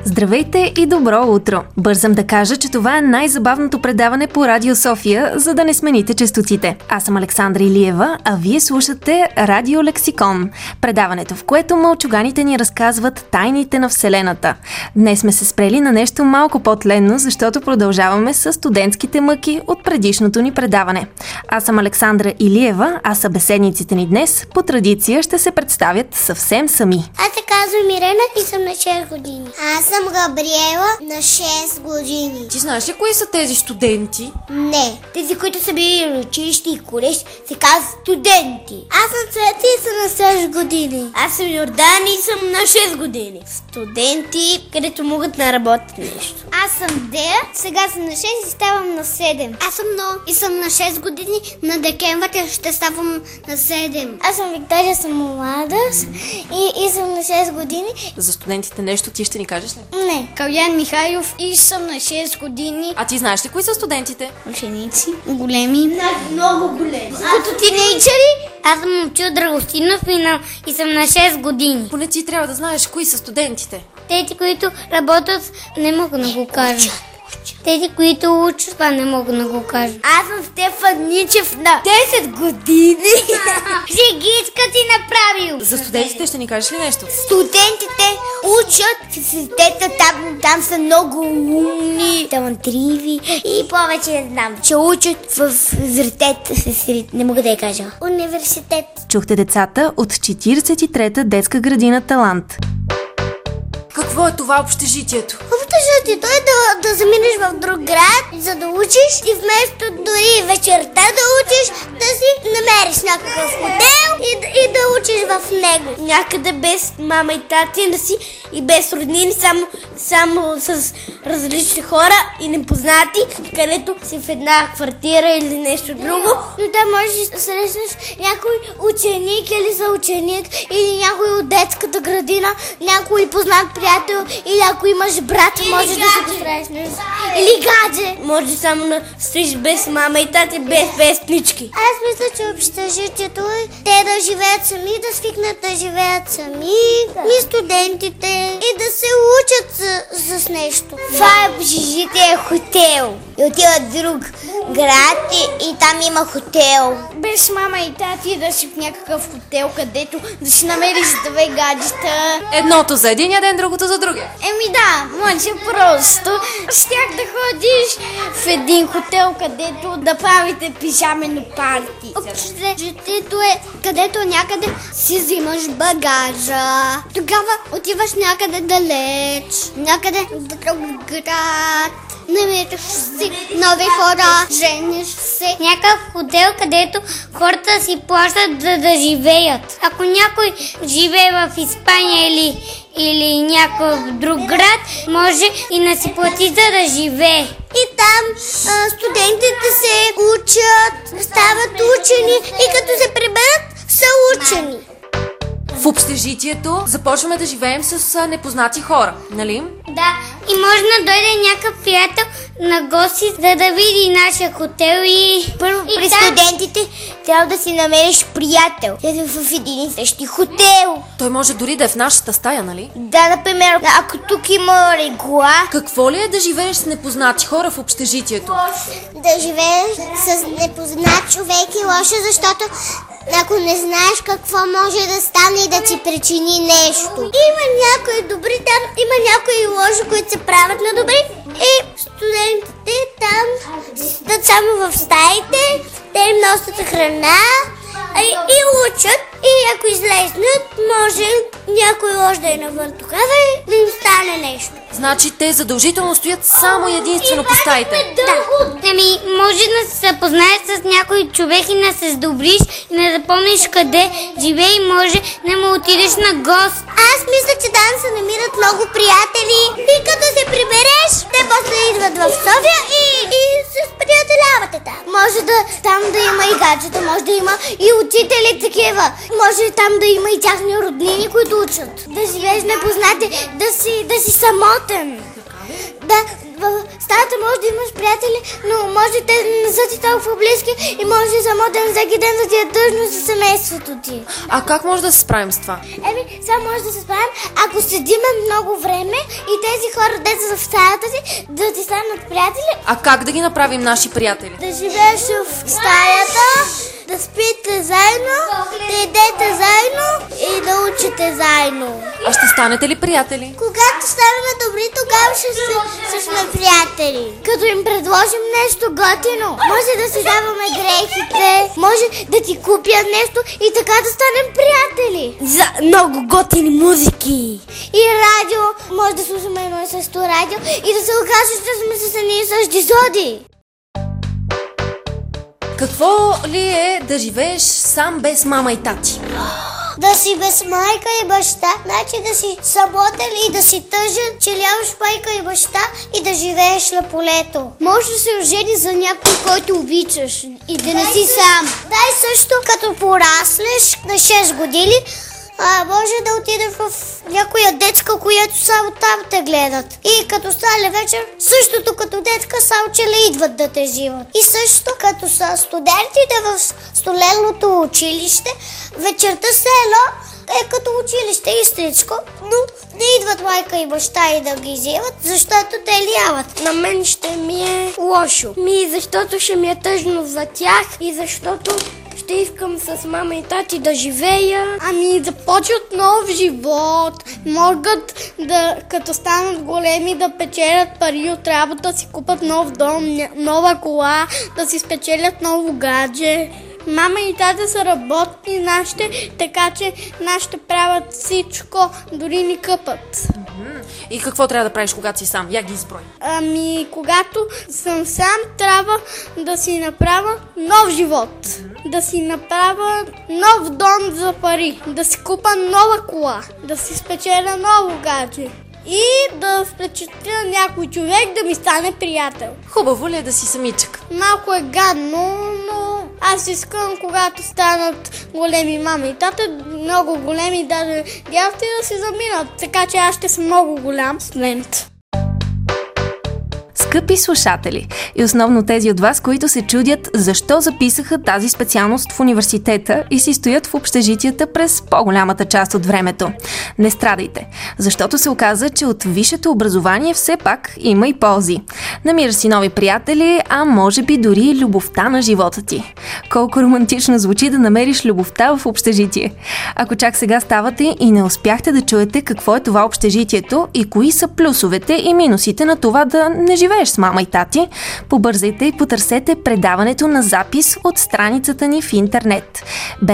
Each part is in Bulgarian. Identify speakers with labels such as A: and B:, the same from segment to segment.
A: Здравейте и добро утро! Бързам да кажа, че това е най-забавното предаване по Радио София, за да не смените честотите. Аз съм Александра Илиева, а вие слушате Радио Лексикон, предаването, в което мълчуганите ни разказват тайните на Вселената. Днес сме се спрели на нещо малко по-тленно, защото продължаваме с студентските мъки от предишното ни предаване. Аз съм Александра Илиева, а събеседниците ни днес по традиция ще се представят съвсем сами.
B: Аз се казвам Ирена и съм на 6 години. Аз съм Габриела на 6 години.
C: Ти знаеш ли кои са тези студенти?
B: Не, тези, които са били на училище и колеж, се казват студенти. Аз съм Цвети и съм на 6 години.
D: Аз съм Йордан и съм на 6 години. Студенти, където могат да работят нещо.
B: Аз съм Дея, сега съм на 6 и ставам на 7. Аз съм Но и съм на 6 години, на декември ще ставам на 7. Аз съм Виктория, съм млада и съм на 6 години.
C: За студентите нещо ти ще ни кажеш ли?
B: Не.
D: Калян Михайлов и съм на 6 години.
C: А ти знаеш ли кои са студентите?
D: Ученици, големи.
B: Много големи.
D: Като тинейджери. Аз съм Момчил Драгостинов и съм на 6 години.
C: Поне ти трябва да знаеш кои са студентите.
D: Тези, които работят, не мога да го кажа. Тези, които учат, това не мога да го кажа.
B: Аз съм Стефан Ничев на 10 години. Шегичка си направил.
C: За студентите ще ни кажеш ли нещо?
B: Студентите учат в университета, там са много умни, талантливи и повече не знам, че учат в университет, не мога да я кажа. Университет.
A: Чухте децата от 43-та детска градина Талант.
C: Какво е това общежитието?
B: Общежитието е да заминеш в друг град, за да учиш и вместо дори вечерта да учиш, да си намериш някакъв хотел и да учиш в него.
D: Някъде без мама и тати си и без роднини, само с различни хора и непознати, където си в една квартира или нещо друго.
B: Но да можеш да срещнеш някой ученик или съученик или някой от детската градина, някой познат приятел или ако имаш брат, можеш да си го срещнеш. Или гадже.
D: Може само да стоиш без мама и тати, без вестнички.
B: Аз мисля, че общежитието е те да живеят сами, да свикнат да живеят сами, и студентите, и да се учат с нещо.
D: Това е общежитие, хотел.
B: И отиват в друг град и там има хотел.
D: Без мама и тати да си в някакъв хотел, където да си намериш две гаджета.
C: Едното за единия ден, другото за другия.
D: Да, може просто. Щях да ходиш в един хотел, където да правите пижамено парти.
B: Общежитието е където някъде си взимаш багажа. Тогава отиваш някъде далеч, някъде в друг град. Намираш си нови хора, жениш се.
D: Някакъв хотел, където хората си плащат да живеят. Ако някой живее в Испания или някой друг град, може и да си плати да живее.
B: И там студентите се учат, стават учени и като се приберат, са учени.
C: В общежитието започваме да живеем с непознати хора, нали?
D: Да, и може да дойде някакъв приятел на гости, за да види нашия хотел и...
B: Първо при студентите трябва да си намериш приятел. В един и същи хотел.
C: Той може дори да е в нашата стая, нали?
B: Да, например, ако тук има легла.
C: Какво ли е да живееш с непознати хора в общежитието?
B: Да живееш с непознат човек е лошо, защото ако не знаеш какво може да стане и да ти причини нещо. Има някои добри там, има някои лоши, които се правят на добри. И студентите там седят само в стаите, те им носят храна и учат. И ако излезнат, може някой лош да е навън тогава и да им стане нещо.
C: Значи те задължително стоят само и единствено по стаите.
B: Да.
D: Може да се запознаеш с някой човек и да се сдобриш и да запомниш къде живее и може да му отидеш на гост.
B: Аз мисля, че там се намират много приятели и като се прибереш, те после идват в София и се сприятелявате там. Може там да има и гаджета, може да има и учители такива. Може там да има и тяхни роднини, които учат. Да живееш непознати, да си самотен. Да, в стаята може да имаш приятели, но може те не са ти толкова близки и може само ден всеки ден да ти е тъжно за семейството ти.
C: А как може да се справим с това?
B: Сега може да се справим, ако седиме много време и тези хора, деца в стаята си, да ти станат приятели.
C: А как да ги направим наши приятели?
B: Да живееш в стаята, да спите заедно, да едете заедно и да учите заедно.
C: А ще станете ли приятели?
B: Когато станем добри, тогава ще сме приятели. Като им предложим нещо готино, може да си даваме дрехите, може да ти купят нещо и така да станем приятели.
E: За много готини музики.
B: И радио, може да слушаме едно и също радио и да се окаже, че сме с едни и същи зоди.
C: Какво ли е да живееш сам без мама и тати?
B: Да си без майка и баща, значи да си самотен и да си тъжен, че нямаш майка и баща и да живееш на полето. Може да се ожени за някой, който обичаш и да не си сам. Да, и също като пораснеш на 6 години, може да отидеш в някоя детска, която само там те гледат. И като стане вечер, същото като детска, само че не идват да те живат. И също като са студентите в студентното училище, вечерта все едно е като училище истинско, но не идват майка и баща и да ги вземат, защото те нямат.
E: На мен ще ми е лошо. Защото ще ми е тъжно за тях и защото ще искам с мама и тати да живея. Започват нов живот. Могат да, като станат големи, да печелят пари от работа, да си купат нов дом, нова кола, да си спечелят ново гадже. Мама и тата са работни нашите, така че нашите правят всичко, дори ни къпат.
C: И какво трябва да правиш, когато си сам? Я ги изброй.
E: Когато съм сам, трябва да си направя нов живот. Да си направя нов дом за пари. Да си купа нова кола. Да си спечеля ново гадже. И да впечатля някой човек да ми стане приятел.
C: Хубаво ли е да си самичък?
E: Малко е гадно, но аз искам, когато станат големи мама и тата, много големи, даже дядовци да се заминат. Така че аз ще съм много голям студент.
A: Скъпи слушатели, и основно тези от вас, които се чудят защо записаха тази специалност в университета и си стоят в общежитията през по-голямата част от времето. Не страдайте, защото се оказа, че от висшето образование все пак има и ползи. Намираш си нови приятели, а може би дори любовта на живота ти. Колко романтично звучи да намериш любовта в общежитие. Ако чак сега ставате и не успяхте да чуете какво е това общежитието и кои са плюсовете и минусите на това да не живееш с мама и тати, побързайте и потърсете предаването на запис от страницата ни в интернет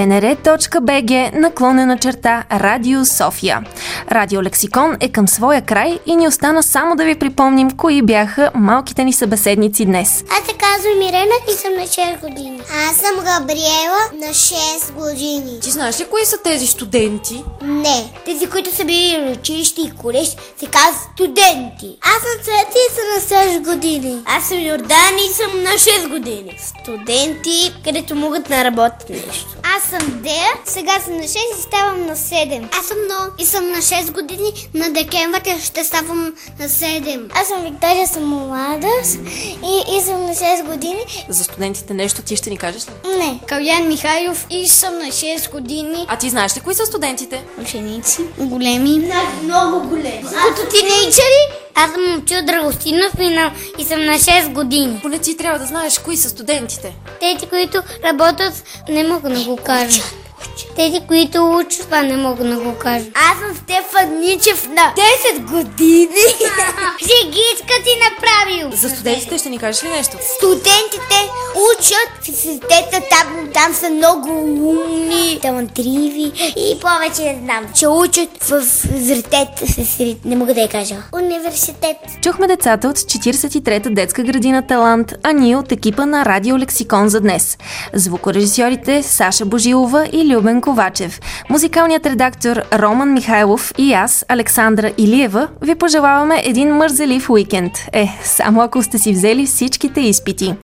A: bnr.bg/Радио София. Радио Лексикон е към своя край и ни остана само да ви припомним кои бяха малките ни събеседници днес.
B: Аз се казвам Ирена и съм на 6 години. Аз съм Габриела на 6 години.
C: Ти знаеш ли кои са тези студенти?
B: Не, тези, които са били на училище и колеж, се казват студенти. Аз съм Цвети и съм на 6 години.
E: Аз съм Йордан и съм на 6 години. Студенти, където могат да работят нещо.
B: Аз съм Дея, сега съм на 6 и ставам на 7. Аз съм Но и съм на 6 години, на декември ще ставам на 7. Аз съм Виктория, съм Младъс и съм на 6 години.
C: За студентите нещо ти ще ни кажеш ли?
B: Не.
E: Калян Михайлов и съм на 6 години.
C: А ти знаеш ли кои са студентите?
E: Ученици, големи.
B: Много големи.
E: Като тинейджери. Аз съм Момчил Драгостинов и съм на 6 години.
C: Поне ти трябва да знаеш кои са студентите.
E: Тези, които работят, не мога да го кажа. Тези, които учат, това не мога да го кажа.
B: Аз съм Стефан Ничев на 10 години.
E: Жигичка ти направил.
C: За студентите ще ни кажеш ли нещо?
B: Студентите учат в университета, там са много умни, талантливи и повече не знам, че учат в университет, не мога да я кажа. Университет.
A: Чухме децата от 43-та детска градина Талант, а ние от екипа на Радио Лексикон за днес. Звукорежисьорите Саша Божилова и Любен Ковачев. Музикалният редактор Роман Михайлов и аз, Александра Илиева, ви пожелаваме един мързелив уикенд. Само ако сте си взели всичките изпити.